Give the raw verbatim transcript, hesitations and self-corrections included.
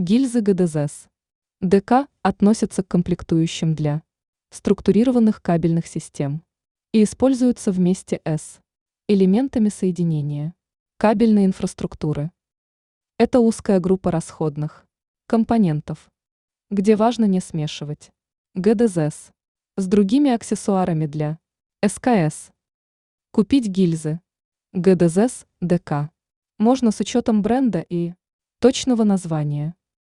Гильзы ГДЗС. ДК относятся к комплектующим для структурированных кабельных систем и используются вместе с элементами соединения кабельной инфраструктуры. Это узкая группа расходных компонентов, где важно не смешивать ГДЗС с другими аксессуарами для СКС. Купить гильзы ГДЗС ДК можно с учетом бренда и точного названия.